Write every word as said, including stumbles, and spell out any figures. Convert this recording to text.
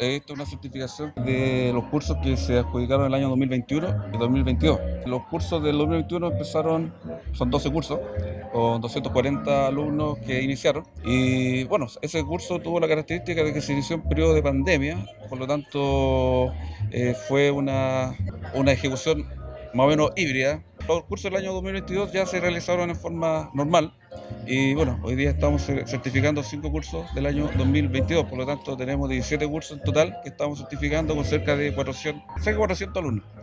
Esta es una certificación de los cursos que se adjudicaron el año dos mil veintiuno y dos mil veintidós. Los cursos del dos mil veintiuno empezaron, son doce cursos, con doscientos cuarenta alumnos que iniciaron. Y bueno, ese curso tuvo la característica de que se inició en periodo de pandemia, por lo tanto eh, fue una, una ejecución más o menos híbrida. Los cursos del año dos mil veintidós ya se realizaron en forma normal y bueno, hoy día estamos certificando cinco cursos del año dos mil veintidós, por lo tanto tenemos diecisiete cursos en total que estamos certificando con cerca de cuatrocientos, cerca de cuatrocientos alumnos.